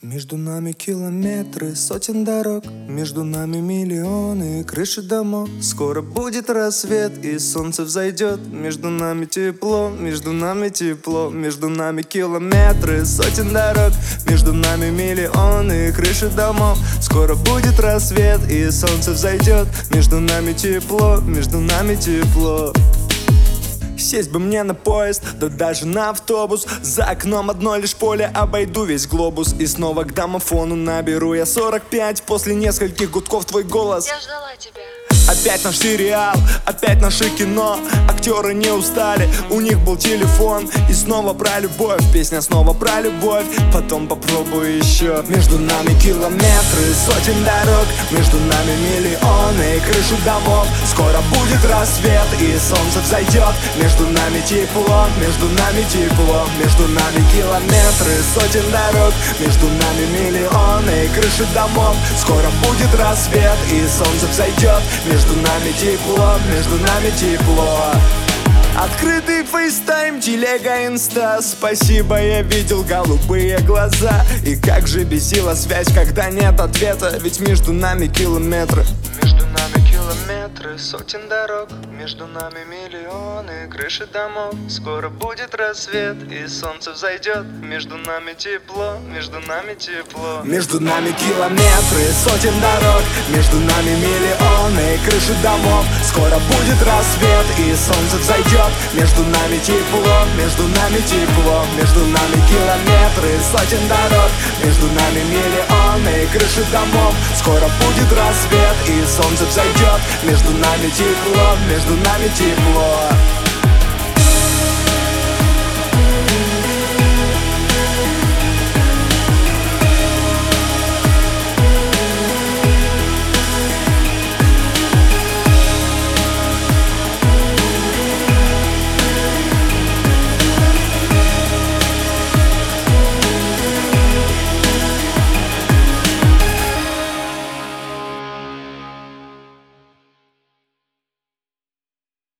Между нами километры, сотен дорог, между нами миллионы крыши домов. Скоро будет рассвет и солнце взойдет. Между нами тепло, между нами тепло. Между нами километры, сотен дорог, между нами миллионы крыши домов. Скоро будет рассвет и солнце взойдет. Между нами тепло, между нами тепло. Сесть бы мне на поезд, да даже на автобус. За окном одно лишь поле, обойду весь глобус. И снова к домофону наберу я 45. После нескольких гудков твой голос: я ждала тебя. Опять наш сериал, опять наше кино. Актеры не устали, у них был телефон. И снова про любовь, песня снова про любовь. Потом попробую еще. Между нами километры, сотен дорог, между нами миллионы крыши домов. Скоро будет рассвет и солнце взойдет. Между нами тепло, между нами тепло. Между нами километры, сотен дорог, между нами миллионы крыши домов. Скоро будет рассвет и солнце взойдет. Между нами тепло, между нами тепло. Открытый фейстайм, телега, инста. Спасибо, я видел голубые глаза. И как же бесила связь, когда нет ответа. Ведь между нами километры. Между нами километры, сотен дорог, между нами миллионы крыши домов. Скоро будет рассвет и солнце взойдет. Между нами тепло, между нами тепло. Между нами километры, сотен дорог, между нами миллионы крыши домов. Скоро будет рассвет и солнце взойдет. Между нами тепло, между нами тепло. Между нами километры, сотен дорог, между нами миллионы крыши домов. Скоро будет рассвет и солнце взойдет. Между нами тепло, между нами тепло.